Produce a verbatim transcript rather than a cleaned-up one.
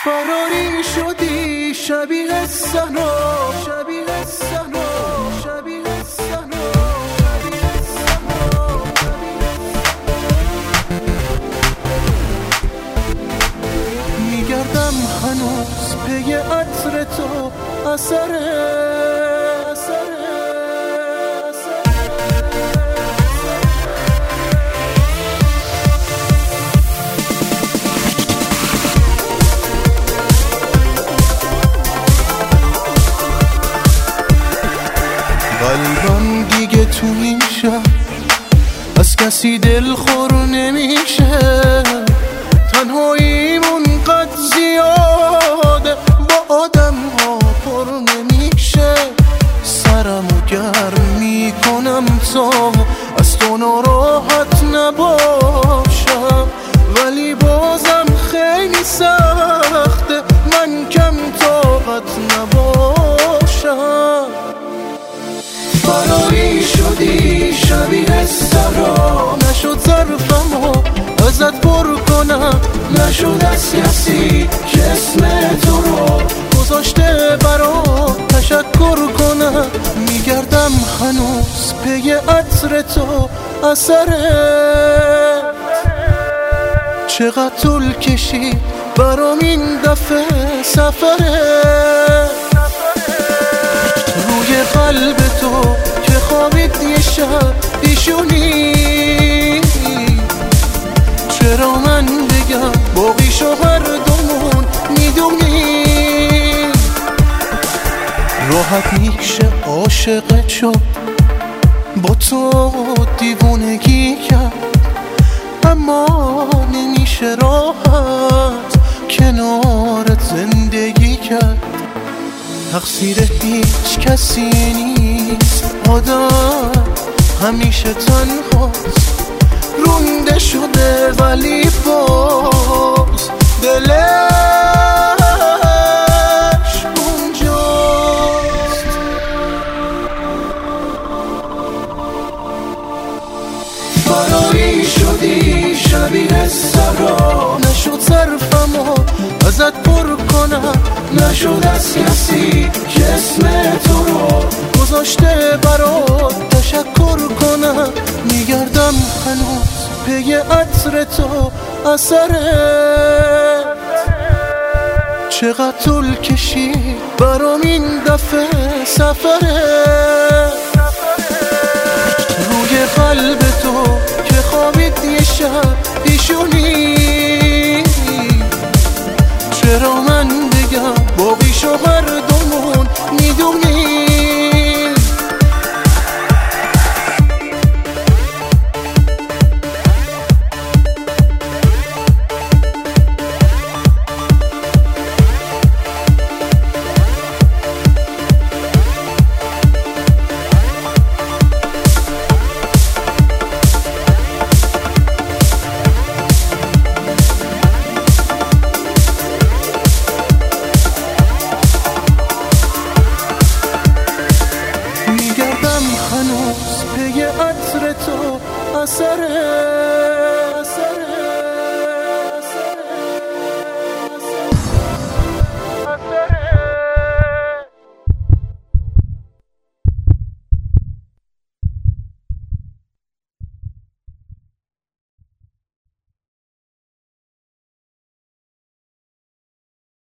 فراری شدی شبیه سنا، شبیه سنا، شبیه سنا، شبیه سنا. میگردم هنوز پی عطر تو، اثره قلبم دیگه تو این شب از کسی دلخور نمیشه، تنهاییمون قد زیاده با آدم ها پر نمیشه. سرمو گرم میکنم تا از تو ناراحت نباشم، ولی بازم خیلی سخته من کم طاقت نباشم. فراری شدی شبیه سرا، نشد ظرفمو ازت پر کنم، نشد از کسی که اسم تو رو گذاشته برات تشکر کنم. میگردم هنوز پی عطر تو، اثره چقدر طول کشید برام این دفعه سفره. روی قلب تو که خوابید یه شب ایشونی، چرا من بگم باقی شو هر دومون میدونی. راحت میشه عاشقت شد، با تو دیوونگی کرد، اما نمیشه راحت کنارت زندگی کرد. تقصیر هیچ کسی نیست، آدم همیشه تنهاست، رونده شده ولی باز دلش اونجاست. فراری شدی شبیه سرا، نشد ظرفمو ازت پر کنم، نشد از کسی که اسم تو رو گذاشته برات تشکر کنم. میگردم هنوز پی عطر تو، اثره چقدر طول کشید برام این دفعه سفره. روی قلب تو که خوابید یه شب ایشونی، چرا